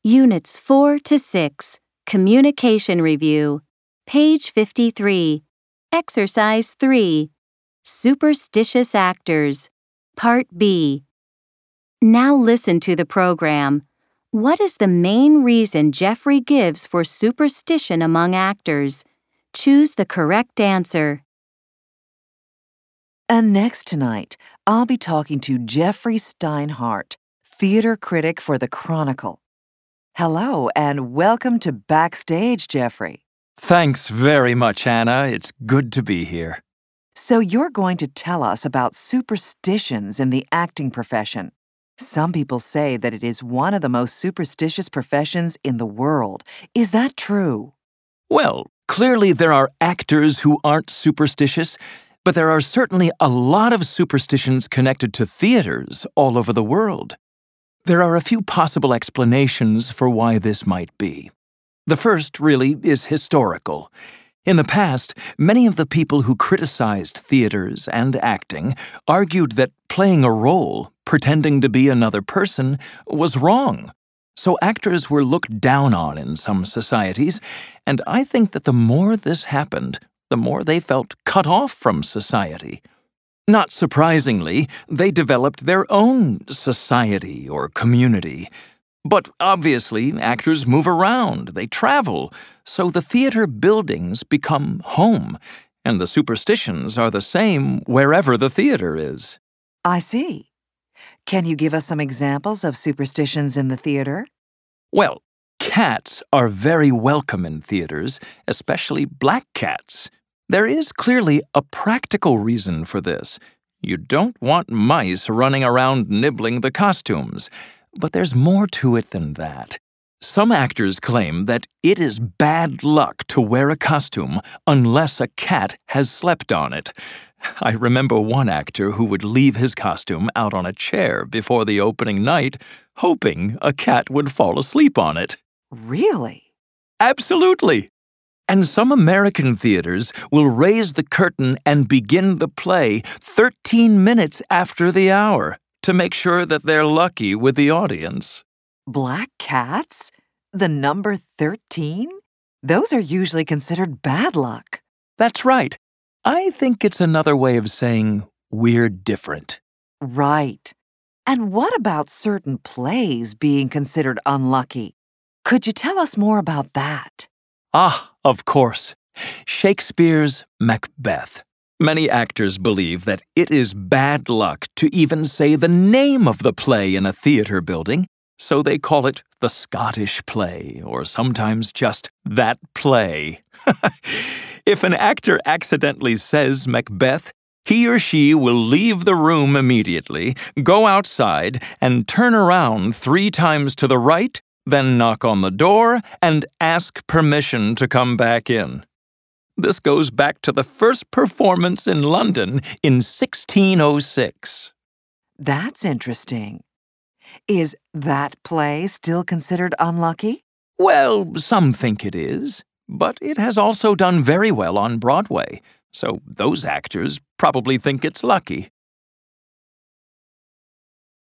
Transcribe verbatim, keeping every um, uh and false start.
Units four to six, Communication Review, page fifty-three, Exercise three, Superstitious Actors, Part B. Now listen to the program. What is the main reason Jeffrey gives for superstition among actors? Choose the correct answer. And next tonight, I'll be talking to Jeffrey Steinhardt, theater critic for The Chronicle. Hello, and welcome to Backstage, Jeffrey. Thanks very much, Anna. It's good to be here. So you're going to tell us about superstitions in the acting profession. Some people say that it is one of the most superstitious professions in the world. Is that true? Well, clearly there are actors who aren't superstitious, but there are certainly a lot of superstitions connected to theaters all over the world. There are a few possible explanations for why this might be. The first, really, is historical. In the past, many of the people who criticized theaters and acting argued that playing a role, pretending to be another person, was wrong. So actors were looked down on in some societies, and I think that the more this happened, the more they felt cut off from society. Not surprisingly, they developed their own society or community. But obviously, actors move around, they travel, so the theater buildings become home, and the superstitions are the same wherever the theater is. I see. Can you give us some examples of superstitions in the theater? Well, cats are very welcome in theaters, especially black cats. There is clearly a practical reason for this. You don't want mice running around nibbling the costumes. But there's more to it than that. Some actors claim that it is bad luck to wear a costume unless a cat has slept on it. I remember one actor who would leave his costume out on a chair before the opening night, hoping a cat would fall asleep on it. Really? Absolutely. And some American theaters will raise the curtain and begin the play thirteen minutes after the hour to make sure that they're lucky with the audience. Black cats? The number thirteen? Those are usually considered bad luck. That's right. I think it's another way of saying we're different. Right. And what about certain plays being considered unlucky? Could you tell us more about that? Ah, of course. Shakespeare's Macbeth. Many actors believe that it is bad luck to even say the name of the play in a theater building, so they call it the Scottish play, or sometimes just that play. If an actor accidentally says Macbeth, he or she will leave the room immediately, go outside, and turn around three times to the right, then knock on the door and ask permission to come back in. This goes back to the first performance in London in sixteen oh six. That's interesting. Is that play still considered unlucky? Well, some think it is, but it has also done very well on Broadway, so those actors probably think it's lucky.